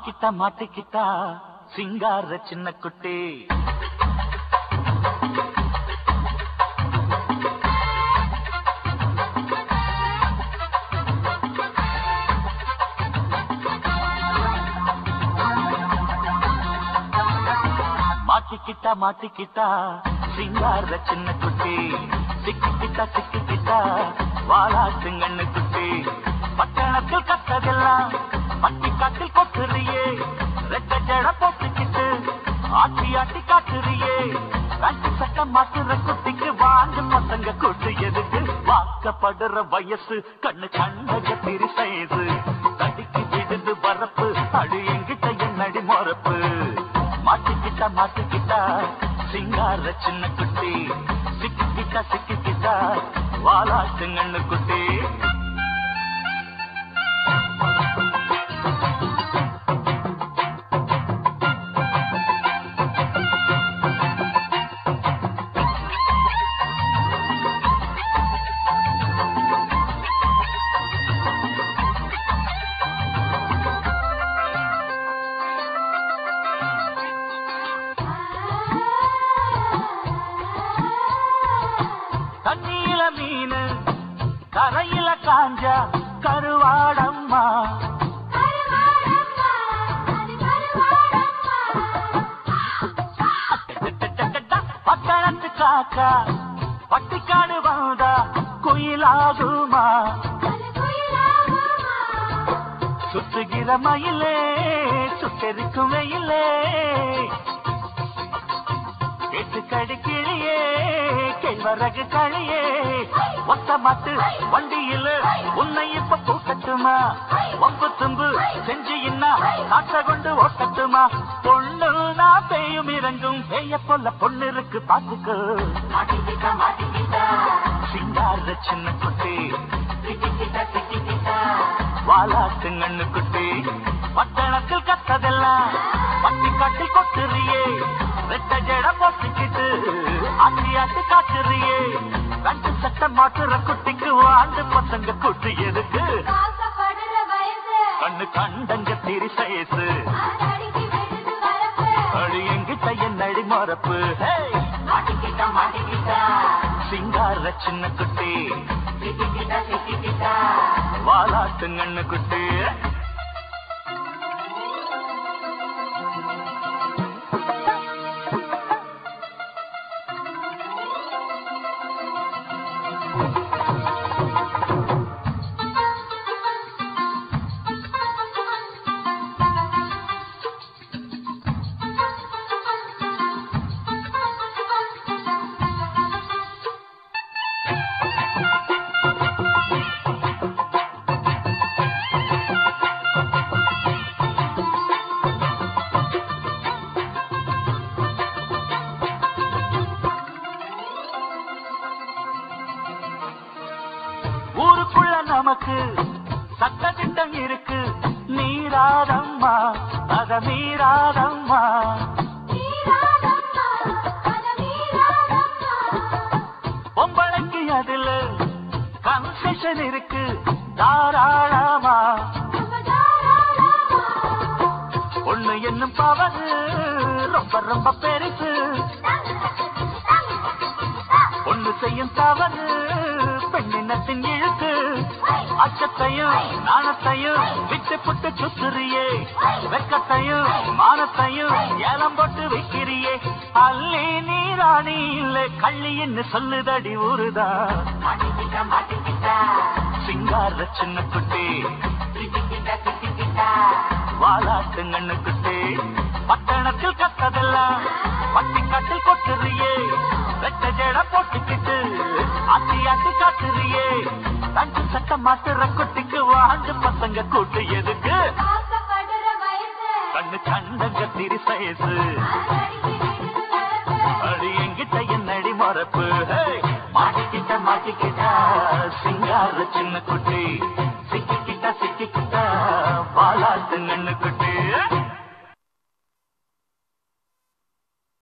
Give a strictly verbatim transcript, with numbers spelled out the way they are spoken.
மாட்டிக்கிட்டா மாட்டிக்கிட்டா சிங்கார சின்ன குட்டி. மாட்டிக்கிட்டா மாட்டிக்கிட்டா சிங்கார சின்ன குட்டி. சிக்கிக்கிட்டா சிக்கிக்கிட்டா வாழாட்டுங்கண்ணு குட்டி. பட்டணத்தில் கத்ததெல்லாம் பட்டி காட்டில் கொத்துறியே. ரெட்ட ஜட போட்டுக்கிட்டு ஆட்டி ஆட்டி காட்டுறியே. கட்டி சட்டம் மாட்டுற குட்டிக்கு வாங்க பசங்க கூட்டு எதுக்கு? வாக்கப்படுற வயசு கண்ணு கண்ணக திரி சைது. தடிக்கு விடுது வரப்பு அடி எங்கிட்ட என்னடி மொறப்பு. மாட்டிக்கிட்டா மாட்டிக்கிட்டா சிங்கார சின்ன குட்டி. சிக்கிக்கிட்டா சிக்கிக்கிட்டா வாழாட்டுங்கண்ணு குட்டி. தண்ணீல மீனு கரையில காஞ்சா கருவாடம்மா. பட்டணத்து காக்கா பட்டிக்காடு வந்தா குயிலாகுமா. சுத்துகிற மயிலே சுத்தரிக்கும் வெயிலே. கடி கிளியே கேழ்வரகு களியே. ஒத்த மாட்டு வண்டியில் உன்னை இப்ப பூக்கட்டுமா. ஒம்பு தும்பு செஞ்சு இன்னா காட்ட கொண்டு ஓட்டட்டுமா. பொண்ணு நான் பெய்யும் இறங்கும் பெய்ய போல பொண்ணு இருக்கு பாத்துக்கு. மாட்டிக்கிட்டா மாட்டிக்கிட்டா சிங்கார சின்ன குட்டி. சிக்கிக்கிட்டா சிக்கிக்கிட்டா வாழாட்டுங்கண்ணு குட்டி. பட்டணத்தில் கத்ததெல்லாம் பட்டி காட்டி கொட்டுறியே. ரெட்ட ஜட போட்டுக்கிட்டு ஆட்டி ஆட்டி காட்டுறியே. கண்டு சட்டம் மாட்டுற குட்டிக்கு வாண்டு பசங்க கூட்டு எதுக்கு? கண்ணு கண்டங்க திரி சயசு அடி எங்கிட்ட என்னடி மொறப்பு. மாட்டிக்கிட்டா மாட்டிக்கிட்டா சிங்கார சின்ன குட்டி. சிக்கிக்கிட்டா சிக்கிக்கிட்டா வாழாட்டுங்கண்ணு குட்டி. ஊருக்குள்ள நமக்கு சட்ட திட்டம் இருக்கு. நீராதம்மா அத மீறாதம்மா. பொம்பளைக்கு அதுல கன்செஷன் இருக்கு தாராளமா. ஒண்ணு என்னும் பவரு ரொம்ப ரொம்ப பெருசு. ஒண்ணு செய்யும் தவறு பெண்ணினத்தின் இழுக்கு. அச்சத்தையும் நாணத்தையும் விட்டு புட்டு சுத்துறியே. வெக்கத்தையும் மானத்தையும் ஏலம் போட்டு வைக்கிறியே. அள்ளி நீராணி இல்ல கள்ளின்னு சொல்லுதடி ஊருதா. மாட்டிக்கிட்டா மாட்டிக்கிட்டா சிங்கார சின்ன குட்டி. சிக்கிக்கிட்டா சிக்கிக்கிட்டா வாழாட்டுங்கண்ணு குட்டி. பட்டணத்தில் கத்ததெல்லாம் பட்டி காட்டில் கொட்டுறியே. ரெட்ட ஜட போட்டுக்கிட்டு ஆட்டி ஆட்டி காட்டுறியே. தண்டு சட்டம் மாட்டுற குட்டிக்கு வாண்டு பசங்க கூட்டு எதுக்கு? கண்ணு கண்டங்க திரி சயசு அடி எங்கிட்ட என்னடி மொறப்பு. மாட்டிக்கிட்ட மாட்டிக்கிட்டா சிங்கார சின்ன குட்டி.